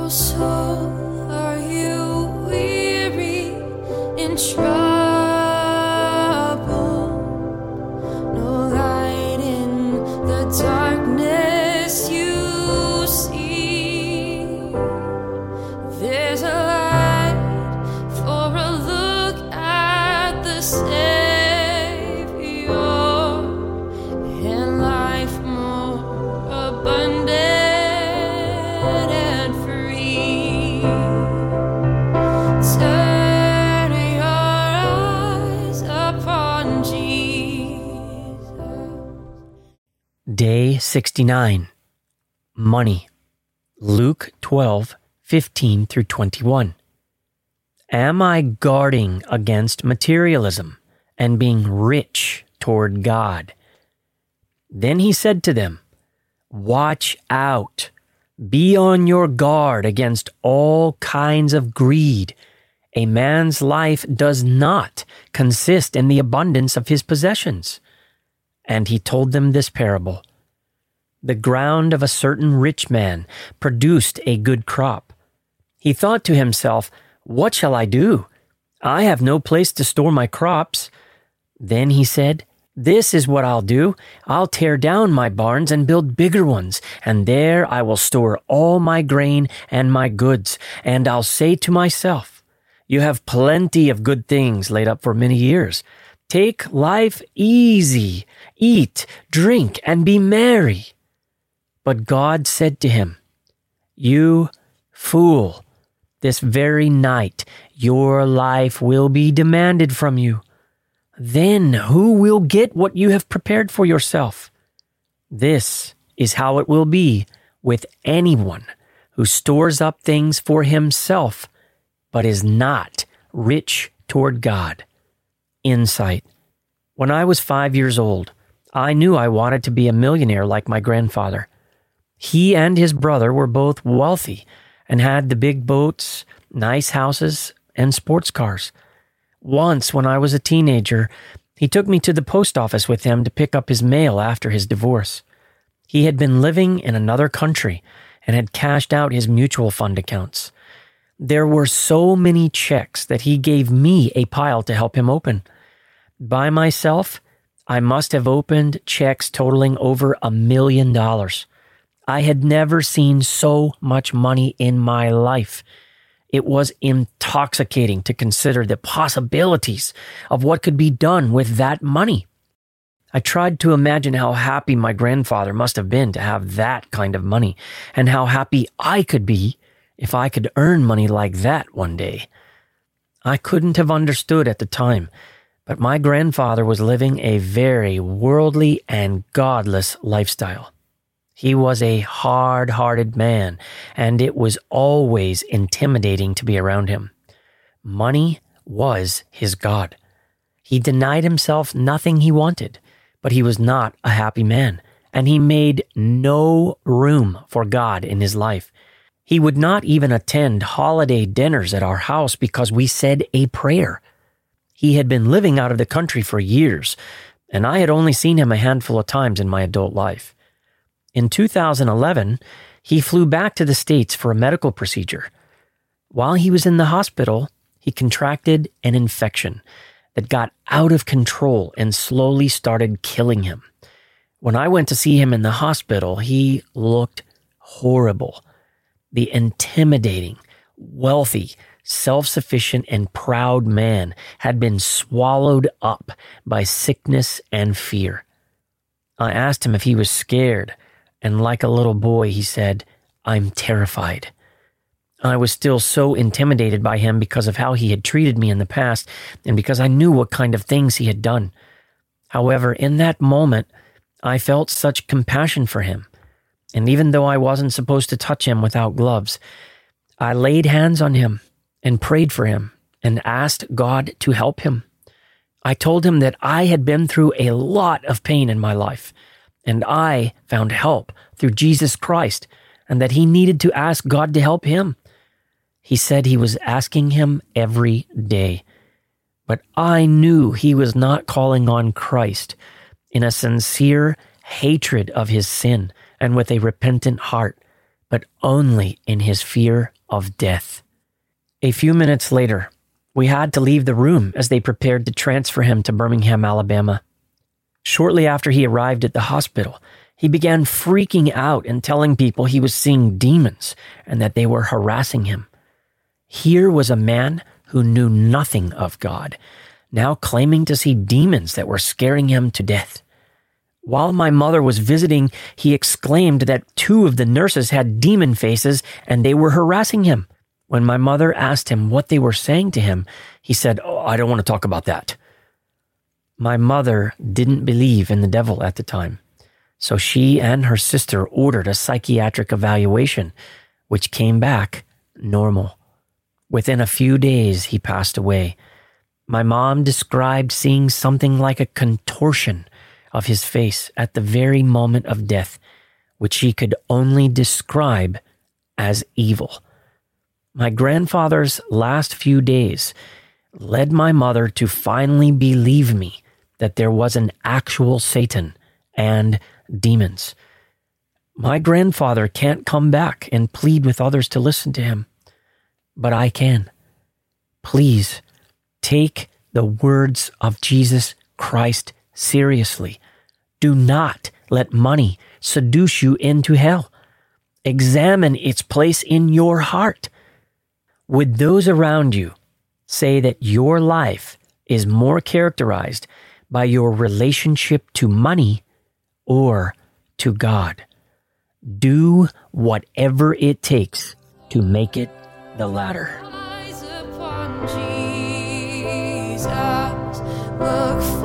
soul, are you weary in trouble? No light in the darkness you see. There's a light for a look at the Savior, and life more abundant and free. Turn your eyes upon Jesus. Day 69. Money. Luke 12:15 through 21. Am I guarding against materialism and being rich toward God? Then he said to them, watch out. Be on your guard against all kinds of greed. A man's life does not consist in the abundance of his possessions. And he told them this parable. The ground of a certain rich man produced a good crop. He thought to himself, what shall I do? I have no place to store my crops. Then he said, this is what I'll do. I'll tear down my barns and build bigger ones, and there I will store all my grain and my goods. And I'll say to myself, you have plenty of good things laid up for many years. Take life easy, eat, drink, and be merry. But God said to him, you fool, this very night your life will be demanded from you. Then who will get what you have prepared for yourself? This is how it will be with anyone who stores up things for himself, but is not rich toward God. Insight. When I was 5 years old, I knew I wanted to be a millionaire like my grandfather. He and his brother were both wealthy and had the big boats, nice houses, and sports cars. Once, when I was a teenager, he took me to the post office with him to pick up his mail after his divorce. He had been living in another country and had cashed out his mutual fund accounts. There were so many checks that he gave me a pile to help him open. By myself, I must have opened checks totaling over $1 million. I had never seen so much money in my life. It was intoxicating to consider the possibilities of what could be done with that money. I tried to imagine how happy my grandfather must have been to have that kind of money, and how happy I could be if I could earn money like that one day. I couldn't have understood at the time, but my grandfather was living a very worldly and godless lifestyle. He was a hard-hearted man, and it was always intimidating to be around him. Money was his God. He denied himself nothing he wanted, but he was not a happy man, and he made no room for God in his life. He would not even attend holiday dinners at our house because we said a prayer. He had been living out of the country for years, and I had only seen him a handful of times in my adult life. In 2011, he flew back to the States for a medical procedure. While he was in the hospital, he contracted an infection that got out of control and slowly started killing him. When I went to see him in the hospital, he looked horrible. The intimidating, wealthy, self-sufficient, and proud man had been swallowed up by sickness and fear. I asked him if he was scared, and like a little boy, he said, I'm terrified. I was still so intimidated by him because of how he had treated me in the past and because I knew what kind of things he had done. However, in that moment, I felt such compassion for him. And even though I wasn't supposed to touch him without gloves, I laid hands on him and prayed for him and asked God to help him. I told him that I had been through a lot of pain in my life, and I found help through Jesus Christ, and that he needed to ask God to help him. He said he was asking him every day, but I knew he was not calling on Christ in a sincere hatred of his sin and with a repentant heart. but only in his fear of death. A few minutes later, we had to leave the room as they prepared to transfer him to Birmingham, Alabama. Shortly after he arrived at the hospital, he began freaking out and telling people he was seeing demons and that they were harassing him. Here was a man who knew nothing of God, now claiming to see demons that were scaring him to death. While my mother was visiting, he exclaimed that 2 of the nurses had demon faces and they were harassing him. When my mother asked him what they were saying to him, he said, "Oh, I don't want to talk about that." My mother didn't believe in the devil at the time, so she and her sister ordered a psychiatric evaluation, which came back normal. Within a few days, he passed away. My mom described seeing something like a contortion of his face at the very moment of death, which she could only describe as evil. My grandfather's last few days led my mother to finally believe me that there was an actual Satan and demons. My grandfather can't come back and plead with others to listen to him, but I can. Please take the words of Jesus Christ seriously. Do not let money seduce you into hell. Examine its place in your heart. Would those around you say that your life is more characterized by your relationship to money or to God? Do whatever it takes to make it the latter. Eyes upon Jesus, look